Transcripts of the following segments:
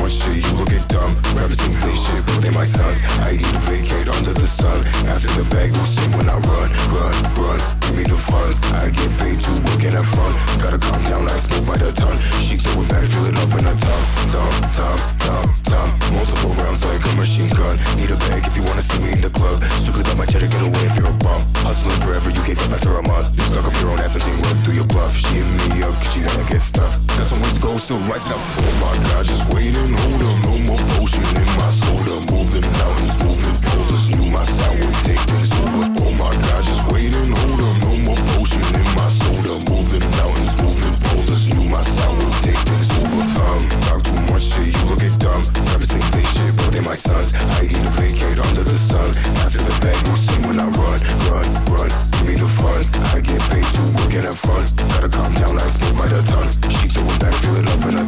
much shit, you looking dumb. Rappers think they shit, but they my sons. I need to vacate under the sun. After the bag, we'll sing when I run, run, run. Give me the funds. I get paid to work and have fun. Gotta calm down, I smoke by the ton. She throw it back, fill it up in a tongue. Tom. Multiple rounds like a machine gun. Need a bag if you wanna see me in the club. Strictly by my cheddar, get away if you're a bum. Hustling forever, you gave up after a month. You stuck up your own ass, I'm seeing work through your bluff. She hit me up, cause she wanna get stuffed. Got some ways to go, still rising up. Oh my god, just wait and hold up. No more potion in my soda. Moving mountains, moving boulders. Knew my sound would take things over. Oh my god, just wait and hold up. No more potion in my soda. Moving mountains, moving boulders. Knew my sound would take things over. Talk too much shit, you looking dumb. Rappers think they shit, but they my sons. I need to vacate under the sun. After the bag, we'll sing when I run, run, run. Give me the funds. I get paid to work and have fun. Gotta calm down, I smoke by the ton. She throw it back, fill it up in a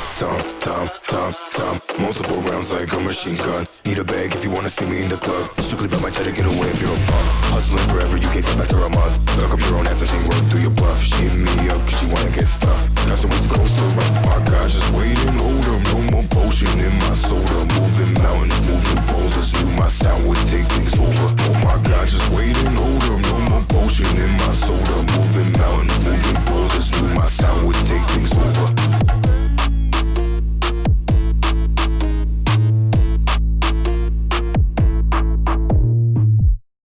tom. Multiple rounds like a machine gun. Need a bag if you wanna see me in the club. Strictly by my cheddar, get away if you're a bum. Hustling forever, you gave up after a month. Stuck up your own ass, I'm seeing work through your bluff. She hit me up cause she wanna get stuffed. Got some ways to go, still rising. My god, just wait and